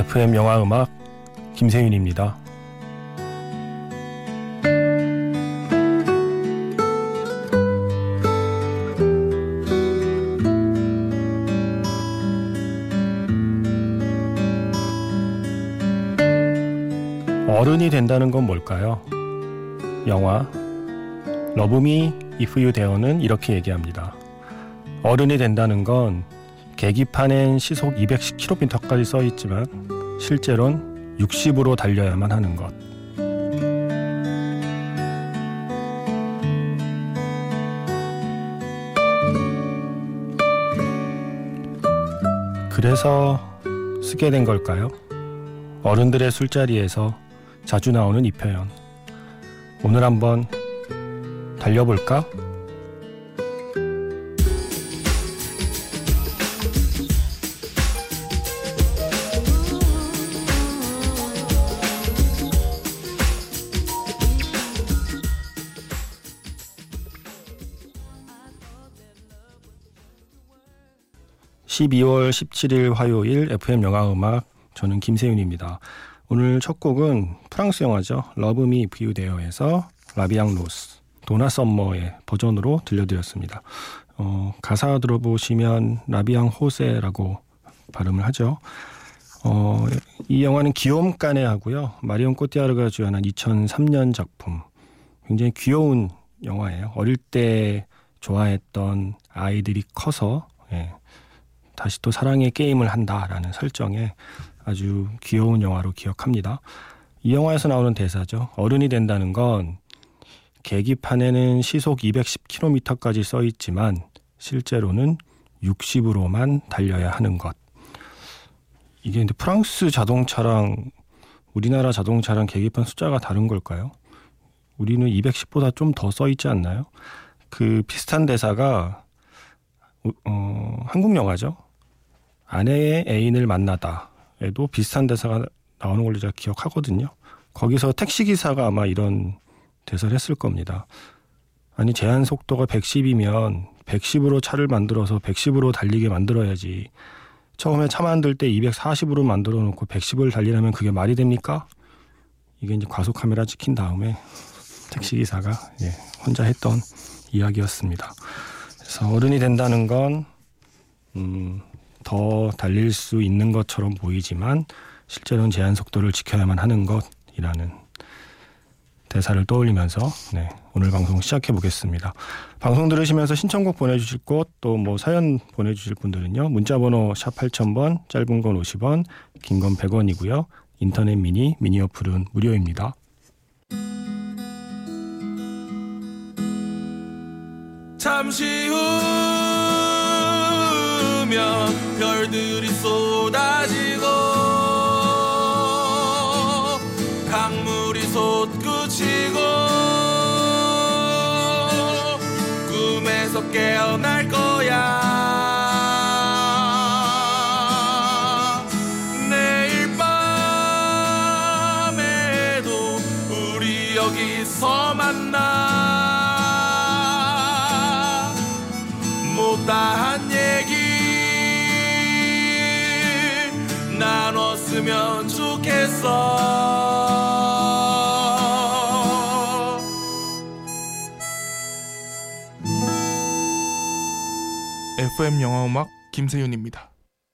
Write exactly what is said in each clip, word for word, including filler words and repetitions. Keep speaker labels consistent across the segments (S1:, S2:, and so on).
S1: 에프엠 영화음악 김세윤입니다. 어른이 된다는 건 뭘까요? 영화 Love Me If You Dare는 이렇게 얘기합니다. 어른이 된다는 건 계기판엔 시속 이백십 킬로미터까지 써있지만 실제로는 육십으로 달려야만 하는 것. 그래서 쓰게 된 걸까요? 어른들의 술자리에서 자주 나오는 이 표현. 오늘 한번 달려볼까? 십이월 십칠일 화요일 에프엠 영화음악, 저는 김세윤입니다. 오늘 첫 곡은 프랑스 영화죠. Love Me If You Dare에서 라비앙 로스, 도나 썸머의 버전으로 들려드렸습니다. 어, 가사 들어보시면 라비앙 호세라고 발음을 하죠. 어, 이 영화는 기욤 까네하고요. 마리온 꼬티아르가 주연한 이천삼 년 작품. 굉장히 귀여운 영화예요. 어릴 때 좋아했던 아이들이 커서 예, 다시 또 사랑의 게임을 한다라는 설정에 아주 귀여운 영화로 기억합니다. 이 영화에서 나오는 대사죠. 어른이 된다는 건 계기판에는 시속 이백십 킬로미터까지 써있지만 실제로는 육십으로만 달려야 하는 것. 이게 근데 프랑스 자동차랑 우리나라 자동차랑 계기판 숫자가 다른 걸까요? 우리는 이백십보다 좀 더 써있지 않나요? 그 비슷한 대사가 어, 한국 영화죠. 아내의 애인을 만나다 에도 비슷한 대사가 나오는 걸로 제가 기억하거든요. 거기서 택시기사가 아마 이런 대사를 했을 겁니다. 아니 제한 속도가 백십이면 백십으로 차를 만들어서 백십으로 달리게 만들어야지. 처음에 차 만들 때 이백사십으로 만들어 놓고 백십을 달리려면 그게 말이 됩니까? 이게 이제 과속 카메라 찍힌 다음에 택시기사가 예, 혼자 했던 이야기였습니다. 그래서 어른이 된다는 건 음, 더 달릴 수 있는 것처럼 보이지만 실제로는 제한 속도를 지켜야만 하는 것이라는 대사를 떠올리면서 네, 오늘 방송 시작해 보겠습니다. 방송 들으시면서 신청곡 보내주실 곳, 또 뭐 사연 보내주실 분들은요. 문자번호 샵 팔천 번, 짧은 건 오십 원, 긴 건 백 원이고요. 인터넷 미니, 미니 어플은 무료입니다.
S2: 잠시 후면 별들이 쏟아지고 강물이 솟구치고 꿈에서 깨어날 거야. 내일 밤에도 우리 여기서 만나. 못다한 얘기 나눴으면 좋겠어.
S3: 에프엠 영화음악 김세윤입니다.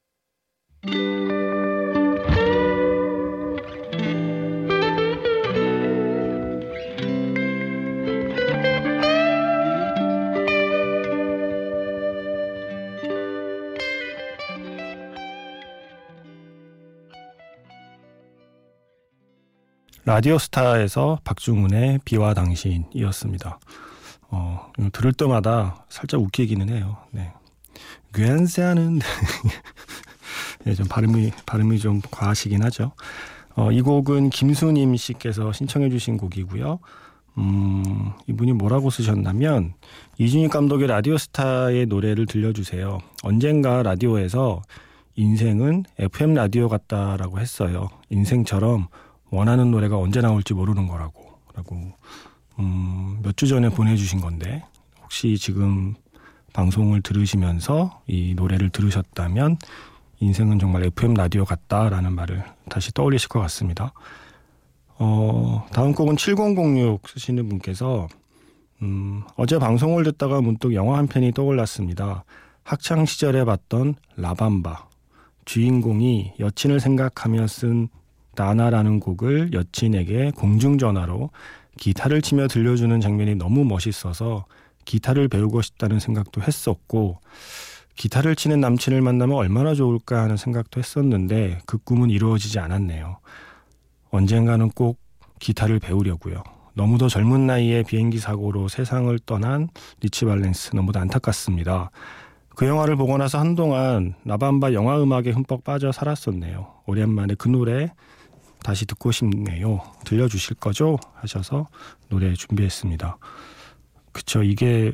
S1: 라디오스타에서 박중훈의 비와 당신이었습니다. 어, 들을 때마다 살짝 웃기기는 해요. 네. 괜찮은 네, 좀 발음이 발음이 좀 과하시긴 하죠. 어, 이 곡은 김수님 씨께서 신청해 주신 곡이고요. 음, 이분이 뭐라고 쓰셨냐면 이준익 감독의 라디오스타의 노래를 들려주세요. 언젠가 라디오에서 인생은 에프엠 라디오 같다라고 했어요. 인생처럼 원하는 노래가 언제 나올지 모르는 거라고 라고 음, 몇 주 전에 보내주신 건데 혹시 지금 방송을 들으시면서 이 노래를 들으셨다면 인생은 정말 에프엠 라디오 같다라는 말을 다시 떠올리실 것 같습니다. 어, 다음 곡은 칠공공육 쓰시는 분께서 음, 어제 방송을 듣다가 문득 영화 한 편이 떠올랐습니다. 학창시절에 봤던 라밤바. 주인공이 여친을 생각하며 쓴 나나라는 곡을 여친에게 공중전화로 기타를 치며 들려주는 장면이 너무 멋있어서 기타를 배우고 싶다는 생각도 했었고 기타를 치는 남친을 만나면 얼마나 좋을까 하는 생각도 했었는데 그 꿈은 이루어지지 않았네요. 언젠가는 꼭 기타를 배우려고요. 너무도 젊은 나이에 비행기 사고로 세상을 떠난 리치 발렌스 너무도 안타깝습니다. 그 영화를 보고 나서 한동안 라밤바 영화 음악에 흠뻑 빠져 살았었네요. 오랜만에 그 노래 다시 듣고 싶네요. 들려주실 거죠? 하셔서 노래 준비했습니다. 그쵸, 이게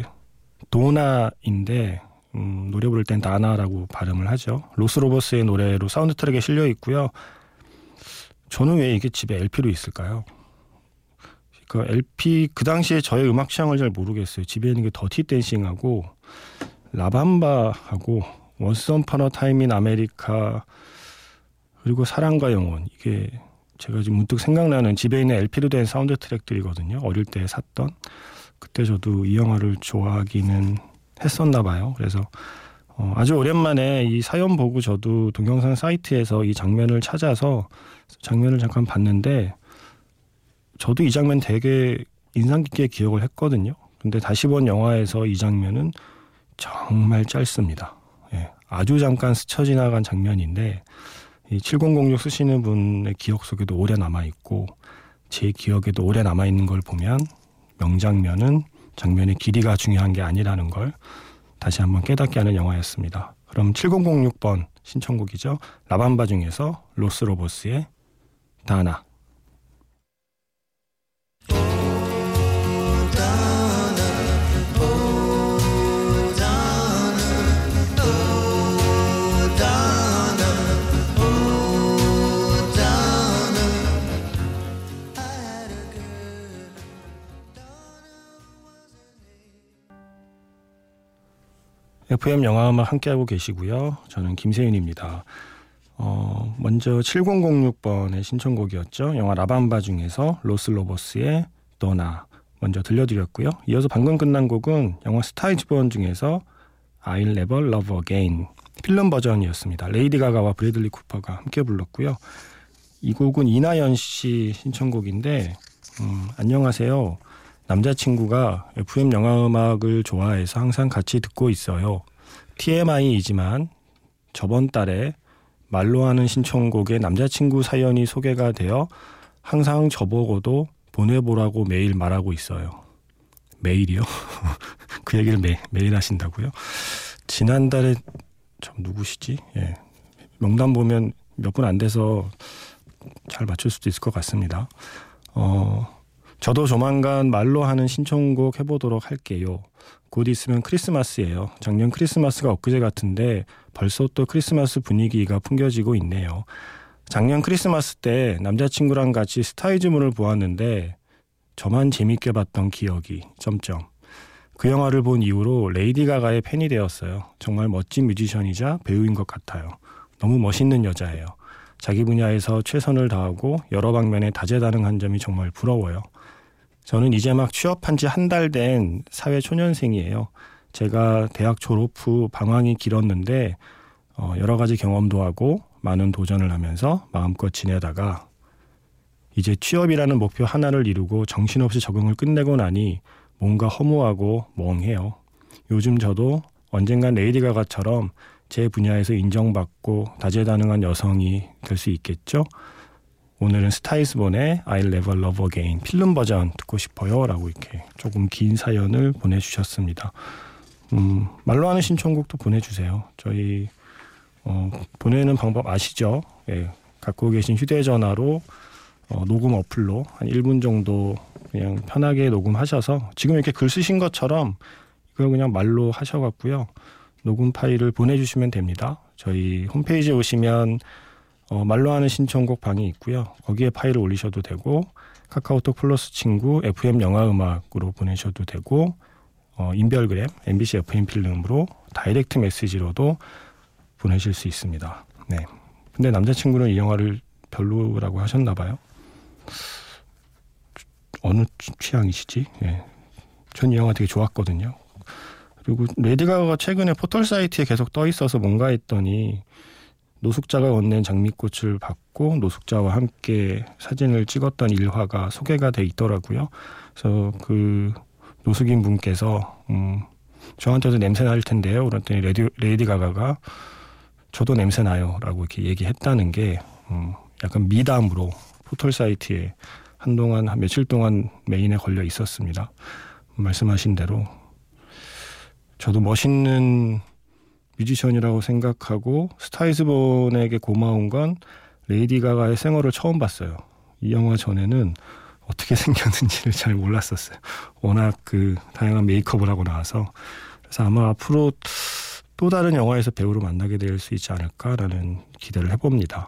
S1: 도나인데 음, 노래 부를 땐 다나라고 발음을 하죠. 로스로버스의 노래로 사운드 트랙에 실려 있고요. 저는 왜 이게 집에 엘피로 있을까요? 그 엘피 그 당시에 저의 음악 취향을 잘 모르겠어요. 집에 있는 게 더티 댄싱하고 라밤바하고 원스 업온 어 타임 인 아메리카 그리고 사랑과 영혼 이게 제가 지금 문득 생각나는 집에 있는 엘피로 된 사운드 트랙들이거든요. 어릴 때 샀던. 그때 저도 이 영화를 좋아하기는 했었나 봐요. 그래서 어, 아주 오랜만에 이 사연 보고 저도 동영상 사이트에서 이 장면을 찾아서 장면을 잠깐 봤는데 저도 이 장면 되게 인상 깊게 기억을 했거든요. 근데 다시 본 영화에서 이 장면은 정말 짧습니다. 예, 아주 잠깐 스쳐 지나간 장면인데 이 칠공공육 쓰시는 분의 기억 속에도 오래 남아있고 제 기억에도 오래 남아있는 걸 보면 명장면은 장면의 길이가 중요한 게 아니라는 걸 다시 한번 깨닫게 하는 영화였습니다. 그럼 칠공공육 번 신청곡이죠. 라밤바 중에서 로스로버스의 다나. 에프엠 영화음악 함께하고 계시고요. 저는 김세윤입니다. 어, 먼저 칠공공육 번의 신청곡이었죠. 영화 라밤바 중에서 로스로버스의 도나 먼저 들려드렸고요. 이어서 방금 끝난 곡은 영화 스타이즈 본 중에서 I'll Never Love Again 필름 버전이었습니다. 레이디 가가와 브래들리 쿠퍼가 함께 불렀고요. 이 곡은 이나연 씨 신청곡인데 음, 안녕하세요. 남자친구가 에프엠 영화음악을 좋아해서 항상 같이 듣고 있어요. 티엠아이이지만 저번 달에 말로 하는 신청곡에 남자친구 사연이 소개가 되어 항상 저보고도 보내보라고 매일 말하고 있어요. 매일이요? 그 얘기를 매, 매일 하신다고요? 지난달에 저 누구시지? 예. 명단 보면 몇 분 안 돼서 잘 맞출 수도 있을 것 같습니다. 어... 저도 조만간 말로 하는 신청곡 해보도록 할게요. 곧 있으면 크리스마스예요. 작년 크리스마스가 엊그제 같은데 벌써 또 크리스마스 분위기가 풍겨지고 있네요. 작년 크리스마스 때 남자친구랑 같이 스타이즈문을 보았는데 저만 재밌게 봤던 기억이 점점. 그 영화를 본 이후로 레이디 가가의 팬이 되었어요. 정말 멋진 뮤지션이자 배우인 것 같아요. 너무 멋있는 여자예요. 자기 분야에서 최선을 다하고 여러 방면에 다재다능한 점이 정말 부러워요. 저는 이제 막 취업한 지 한 달 된 사회초년생이에요. 제가 대학 졸업 후 방황이 길었는데 어, 여러 가지 경험도 하고 많은 도전을 하면서 마음껏 지내다가 이제 취업이라는 목표 하나를 이루고 정신없이 적응을 끝내고 나니 뭔가 허무하고 멍해요. 요즘 저도 언젠간 레이디 가가처럼 제 분야에서 인정받고 다재다능한 여성이 될 수 있겠죠? 오늘은 스타이즈본의 I'll Never Love Again 필름 버전 듣고 싶어요 라고 이렇게 조금 긴 사연을 보내주셨습니다. 음, 말로 하는 신청곡도 보내주세요. 저희 어, 보내는 방법 아시죠? 예, 갖고 계신 휴대전화로 어, 녹음 어플로 한 일 분 정도 그냥 편하게 녹음하셔서 지금 이렇게 글 쓰신 것처럼 이걸 그냥 말로 하셔갖고요. 녹음 파일을 보내주시면 됩니다. 저희 홈페이지에 오시면 어, 말로 하는 신청곡 방이 있고요. 거기에 파일을 올리셔도 되고 카카오톡 플러스 친구 에프엠 영화음악으로 보내셔도 되고 어, 인별그램 엠비씨 에프엠 필름으로 다이렉트 메시지로도 보내실 수 있습니다. 네. 근데 남자친구는 이 영화를 별로라고 하셨나 봐요. 어느 취향이시지? 예. 전 이 영화 되게 좋았거든요. 그리고 레이디 가가가 최근에 포털 사이트에 계속 떠 있어서 뭔가 했더니 노숙자가 건넨 장미꽃을 받고 노숙자와 함께 사진을 찍었던 일화가 소개가 돼 있더라고요. 그래서 그 노숙인 분께서 음, 저한테도 냄새 날 텐데요. 그랬더니 레디, 레이디 가가가 저도 냄새 나요 라고 이렇게 얘기했다는 게 음, 약간 미담으로 포털 사이트에 한동안 한 며칠 동안 메인에 걸려 있었습니다. 말씀하신 대로 저도 멋있는 뮤지션이라고 생각하고 스타이즈본에게 고마운 건 레이디 가가의 생얼을 처음 봤어요. 이 영화 전에는 어떻게 생겼는지를 잘 몰랐었어요. 워낙 그 다양한 메이크업을 하고 나와서. 그래서 아마 앞으로 또 다른 영화에서 배우로 만나게 될 수 있지 않을까라는 기대를 해봅니다.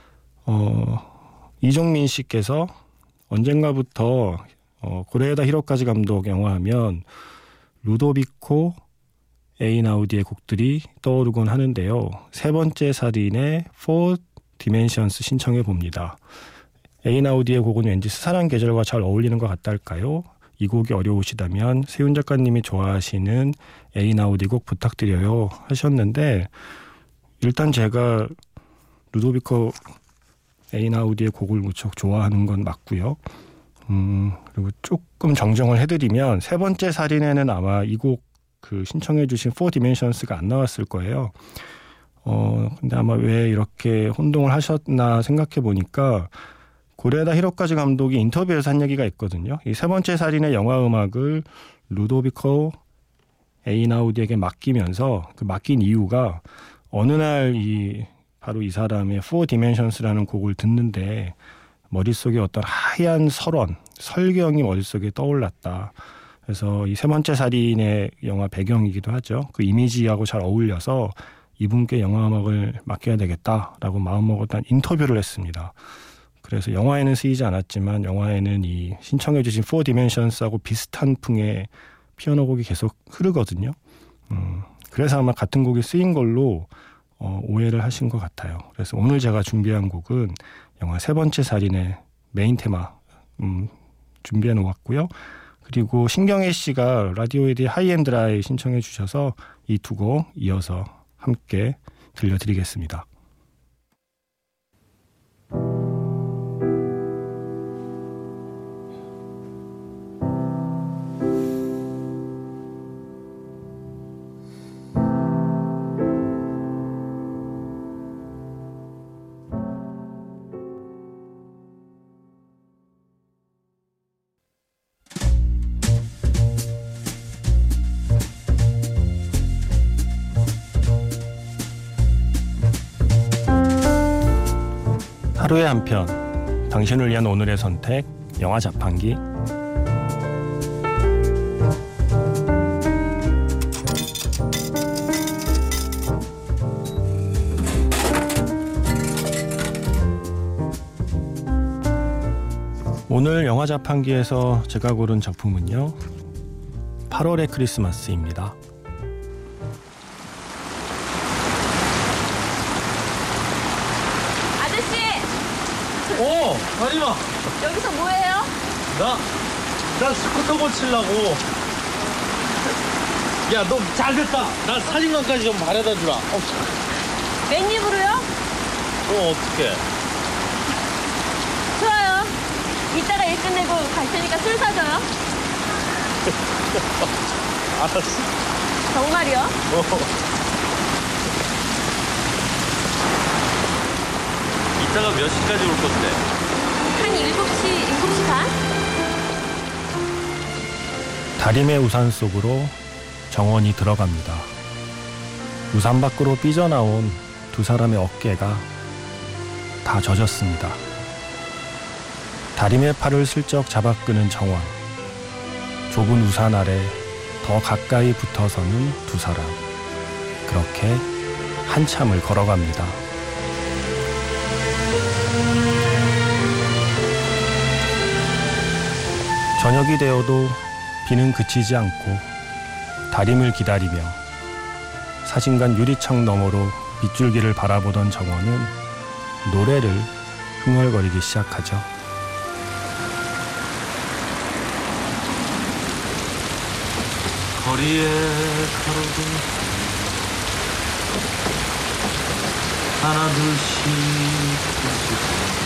S1: 어, 이종민 씨께서 언젠가부터 어, 고레에다 히로카즈 감독 영화하면 루도비코 에이나우디의 곡들이 떠오르곤 하는데요. 세 번째 살인의 Four Dimensions 신청해 봅니다. 에이나우디의 곡은 왠지 스산한 계절과 잘 어울리는 것 같달까요? 이 곡이 어려우시다면 세훈 작가님이 좋아하시는 에이나우디 곡 부탁드려요 하셨는데 일단 제가 루도비코 에이나우디의 곡을 무척 좋아하는 건 맞고요. 음, 그리고 조금 정정을 해드리면 세 번째 살인에는 아마 이 곡 그 신청해주신 Four Dimensions가 안 나왔을 거예요. 어, 근데 아마 왜 이렇게 혼동을 하셨나 생각해 보니까 고레에다 히로카즈 감독이 인터뷰에서 한 얘기가 있거든요. 이 세 번째 살인의 영화 음악을 루도비코 에이나우디에게 맡기면서 그 맡긴 이유가 어느 날 이 바로 이 사람의 Four Dimensions라는 곡을 듣는데 머릿속에 어떤 하얀 설원, 설경이 머릿속에 떠올랐다. 그래서 이 세 번째 살인의 영화 배경이기도 하죠. 그 이미지하고 잘 어울려서 이분께 영화 음악을 맡겨야 되겠다라고 마음먹었다는 인터뷰를 했습니다. 그래서 영화에는 쓰이지 않았지만 영화에는 이 신청해 주신 Four Dimensions하고 비슷한 풍의 피아노 곡이 계속 흐르거든요. 음, 그래서 아마 같은 곡이 쓰인 걸로 어, 오해를 하신 것 같아요. 그래서 오늘 제가 준비한 곡은 영화 세 번째 살인의 메인 테마 음, 준비해 놓았고요. 그리고 신경애 씨가 라디오에디 하이앤드라이 신청해 주셔서 이 두 곡 이어서 함께 들려드리겠습니다. 하루에 한 편, 당신을 위한 오늘의 선택, 영화 자판기. 오늘 영화 자판기에서 제가 고른 작품은요, 팔월의 크리스마스입니다.
S4: 어, 하림아.
S5: 여기서 뭐해요?
S4: 나, 나 스쿠터 고치려고. 야, 너 잘됐다. 나 사진관까지 좀 바래다 주라. 어,
S5: 맨입으로요?
S4: 어, 어떡해.
S5: 좋아요. 이따가 일 끝내고 갈 테니까 술 사줘요.
S4: 알았어.
S5: 정말이요?
S4: 어. 이따가 몇 시까지 올 건데?
S5: 한 일곱 시, 일곱 시 반?
S1: 다림의 우산 속으로 정원이 들어갑니다. 우산 밖으로 삐져나온 두 사람의 어깨가 다 젖었습니다. 다림의 팔을 슬쩍 잡아 끄는 정원. 좁은 우산 아래 더 가까이 붙어서는 두 사람. 그렇게 한참을 걸어갑니다. 저녁이 되어도 비는 그치지 않고 다림을 기다리며 사진관 유리창 너머로 빗줄기를 바라보던 정원은 노래를 흥얼거리기 시작하죠.
S2: 거리에 가로등 하나 둘씩 둘씩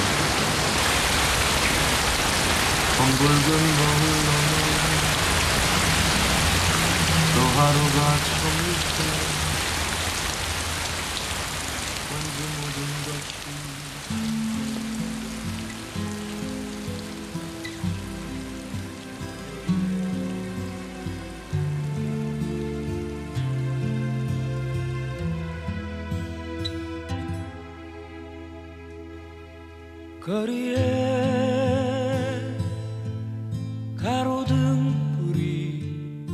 S2: 덩굴근 거울 넘어 또 하루가 처음일 때 그 모든 것이 거리에 가로등 불이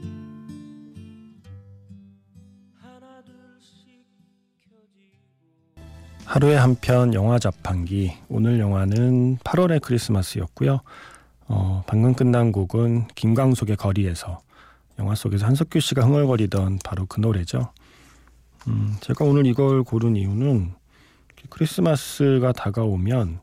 S2: 하나둘씩 켜지고
S1: 하루에 한 편 영화 자판기. 오늘 영화는 팔월의 크리스마스였고요. 어, 방금 끝난 곡은 김광석의 거리에서, 영화 속에서 한석규 씨가 흥얼거리던 바로 그 노래죠. 음, 제가 오늘 이걸 고른 이유는 크리스마스가 다가오면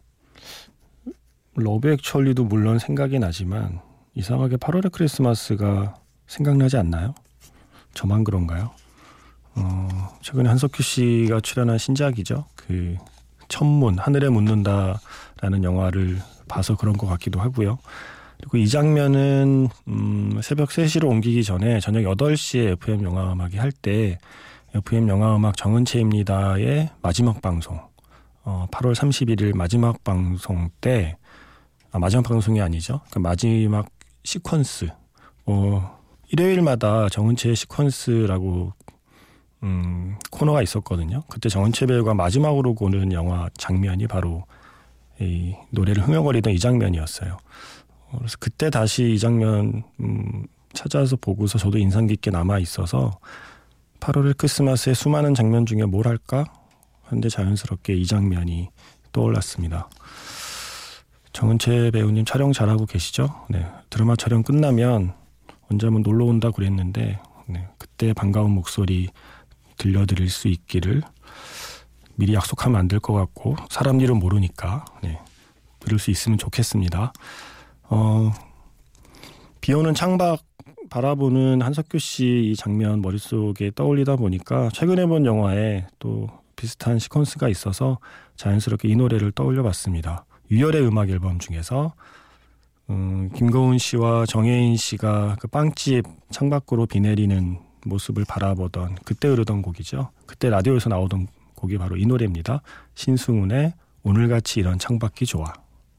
S1: 러브 액츄얼리도 물론 생각이 나지만 이상하게 팔월의 크리스마스가 생각나지 않나요? 저만 그런가요? 어, 최근에 한석규 씨가 출연한 신작이죠. 그 천문, 하늘에 묻는다라는 영화를 봐서 그런 것 같기도 하고요. 그리고 이 장면은 음, 새벽 세 시로 옮기기 전에 저녁 여덟 시에 에프엠 영화음악이 할 때 에프엠 영화음악 정은채입니다의 마지막 방송, 어, 팔월 삼십일일 마지막 방송 때, 아, 마지막 방송이 아니죠. 그 마지막 시퀀스, 어, 일요일마다 정은채의 시퀀스라고 음, 코너가 있었거든요. 그때 정은채 배우가 마지막으로 보는 영화 장면이 바로 이 노래를 흥얼거리던 이 장면이었어요. 어, 그래서 그때 다시 이 장면 음, 찾아서 보고서 저도 인상 깊게 남아 있어서 팔월의 크리스마스의 수많은 장면 중에 뭘 할까? 하는데 자연스럽게 이 장면이 떠올랐습니다. 정은채 배우님 촬영 잘하고 계시죠? 네, 드라마 촬영 끝나면 언제 한번 놀러 온다 그랬는데 네, 그때 반가운 목소리 들려드릴 수 있기를 미리 약속하면 안 될 것 같고 사람 일은 모르니까 네, 들을 수 있으면 좋겠습니다. 어, 비오는 창밖 바라보는 한석규 씨 이 장면 머릿속에 떠올리다 보니까 최근에 본 영화에 또 비슷한 시퀀스가 있어서 자연스럽게 이 노래를 떠올려 봤습니다. 유열의 음악 앨범 중에서 음, 김고은 씨와 정혜인 씨가 그 빵집 창밖으로 비 내리는 모습을 바라보던 그때 흐르던 곡이죠. 그때 라디오에서 나오던 곡이 바로 이 노래입니다. 신승훈의 오늘같이 이런 창밖이 좋아.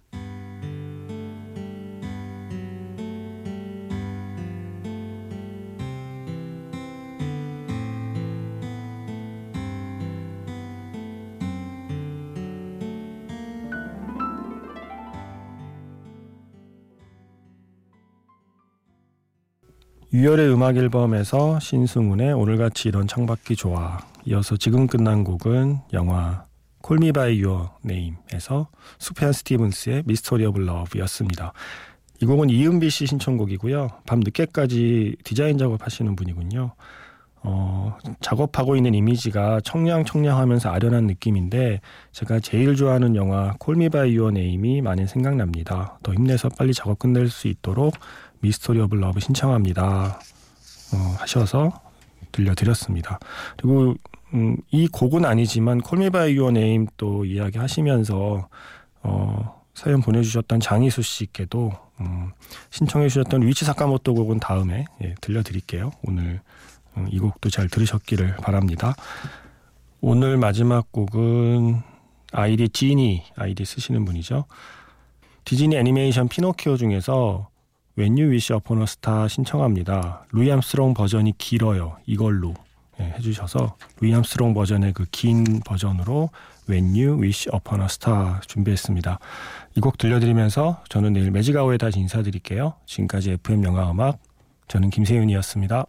S1: 유열의 음악 앨범에서 신승훈의 오늘같이 이런 창밖이 좋아, 이어서 지금 끝난 곡은 영화 Call Me By Your Name에서 수피안 스티븐스의 미스터리 오브 러브였습니다. 이 곡은 이은비 씨 신청곡이고요. 밤 늦게까지 디자인 작업하시는 분이군요. 어, 작업하고 있는 이미지가 청량청량하면서 아련한 느낌인데 제가 제일 좋아하는 영화 Call Me By Your Name이 많이 생각납니다. 더 힘내서 빨리 작업 끝낼 수 있도록 미스터리 오브 러브 신청합니다. 어, 하셔서 들려드렸습니다. 그리고 음, 이 곡은 아니지만 Call Me By Your Name 또 이야기하시면서 어, 사연 보내주셨던 장희수 씨께도 음, 신청해 주셨던 위치 사카모토 곡은 다음에 예, 들려드릴게요. 오늘 음, 이 곡도 잘 들으셨기를 바랍니다. 오늘 마지막 곡은 아이디 지니, 아이디 쓰시는 분이죠. 디즈니 애니메이션 피노키오 중에서 When You Wish Upon a Star 신청합니다. 루이 암스트롱 버전이 길어요. 이걸로 네, 해주셔서 루이 암스트롱 버전의 그 긴 버전으로 When You Wish Upon a Star 준비했습니다. 이 곡 들려드리면서 저는 내일 매직아웃에 다시 인사드릴게요. 지금까지 에프엠 영화음악, 저는 김세윤이었습니다.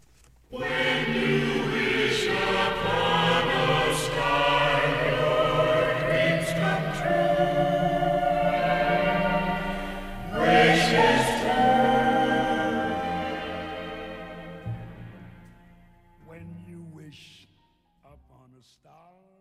S6: When you wish upon on a star.